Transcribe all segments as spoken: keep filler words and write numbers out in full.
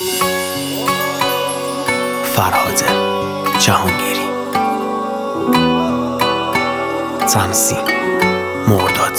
فرهاد جهانگیری، تمثیل مرداد.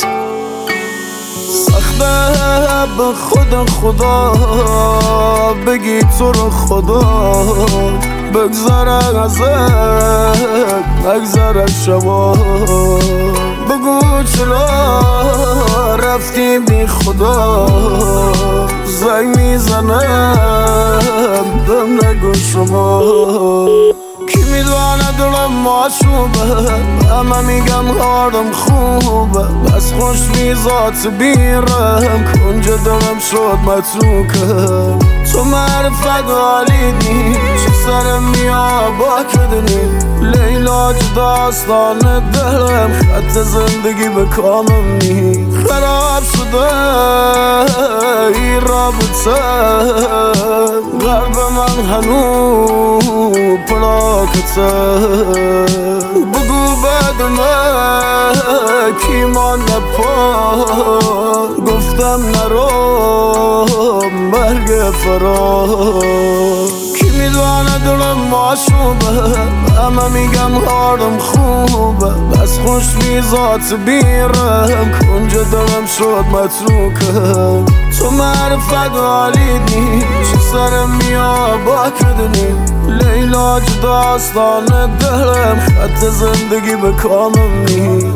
سخته به خود خدا بگی تو رو خدا بگذره ازت بگذره شبا، بگو چرا رفتی بی خدا، زنگ میزنم دم نگو شما. کی میدونه دلم ماشوبه، همه میگم حالم خوبه، بس خوش میزات بیرم کنج دلم شد متروکه. تو معرفت عالیدی چه سرم میا با کدنی، لیلا داستان دلم خط زندگی به کامم نی. خراب شده ای رابطه قلب من هنو پلاکته، بگو بعد من کی مانده پا، گفتم نرو مرگ فرار. کی میدونه دلم ماشوبه، همه میگم حالم خوبه، بس خوش میزات بیرم کنج دلم شد متروکه. تو معرفت عالیدی چه سرم میا با کدنی، لیلا داستان دلم خط زندگی به کامم نی.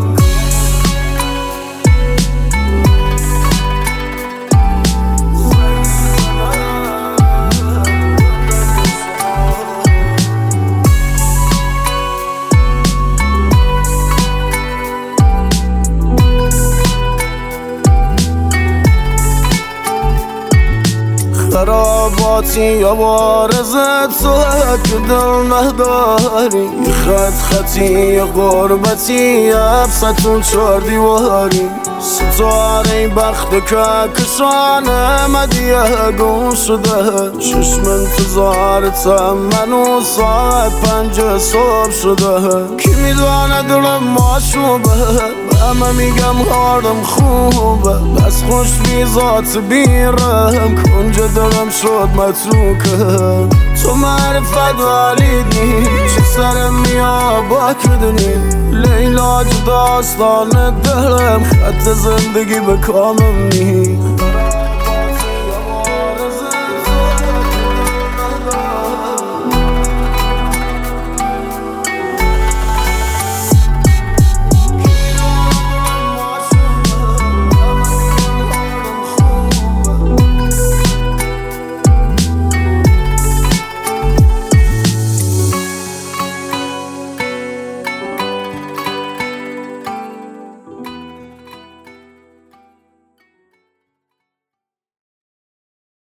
خراباتی یا بارزت تو که دل نداری، خط خطی یا غربتی افستون چار دیواری، ستاره بخت که کشانه مدیه گم شده، چشم انتظارتم منو ساعت پنج صبح شده. کی میدونه دلم ماشوبه، همه میگم حالم خوبه، بس خوش میزات بیرم کنج دلم شد متروکه. تو معرفت عالیدی چه سرم میا با کدنی، لیلا داستان دلم خط زندگی به کامم نی.